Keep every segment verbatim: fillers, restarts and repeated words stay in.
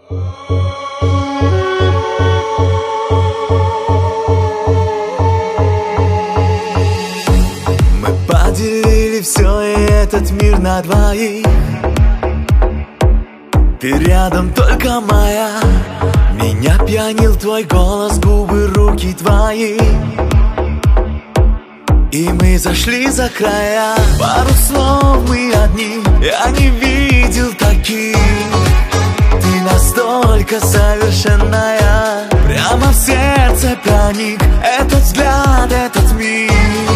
Мы поделили все и этот мир на двоих. Ты рядом, только моя. Меня пьянил твой голос, губы, руки твои. И мы зашли за края. Пару слов мы одни, я не видел таких. Ты настолько совершенная, прямо в сердце проник этот взгляд, этот миг.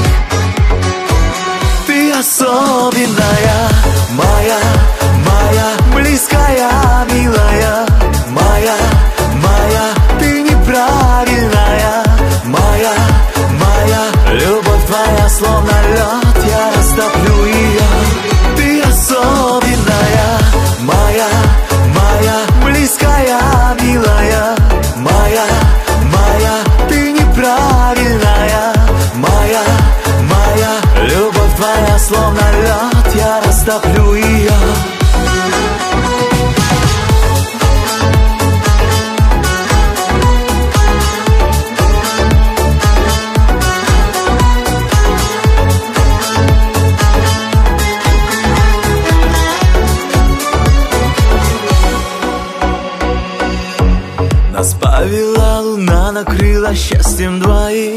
Ты особенная, моя, моя, близкая, милая. Моя, моя, ты неправильная. Моя, моя, любовь твоя словно лед, я растоплю ее. Ты особенная, моя, моя, близкая, милая. Моя, моя, ты неправильная. Моя, моя, любовь твоя словно лед, я растоплю ее. Нас повела луна, накрыла счастьем двоих.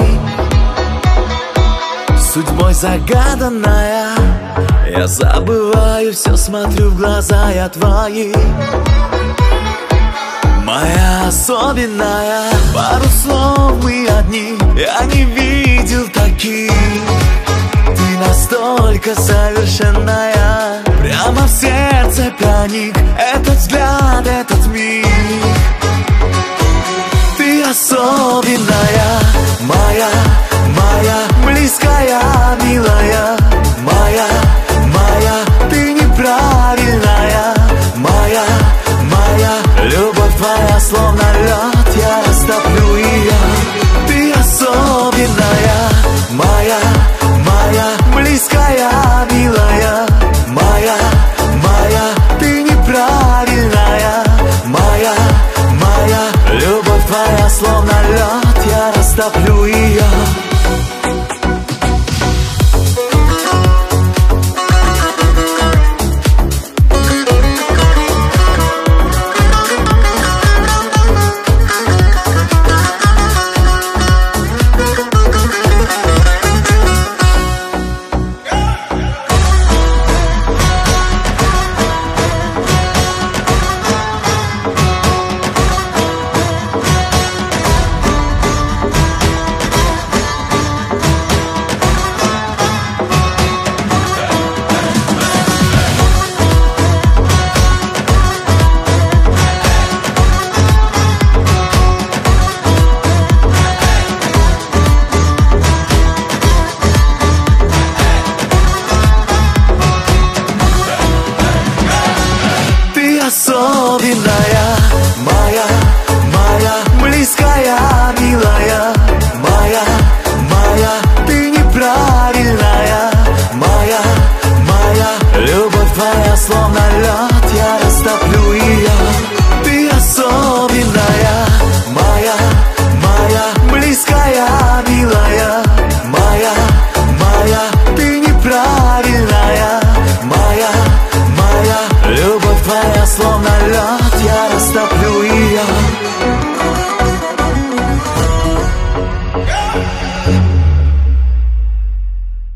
Судьбой загаданная, я забываю все, смотрю в глаза я твои. Моя особенная, пару слов мы одни, я не видел таких. Ты настолько совершенная, прямо в сердце проник этот взгляд, этот миг. Ты особенная, моя, моя, близкая, милая. Моя, моя, ты неправильная. Моя, моя, любовь твоя словно лед, я растоплю ее. Ты особенная, моя, моя, близкая, милая. Моя, моя, ты неправильная. Моя, моя, любовь твоя словно лед, я растоплю ее.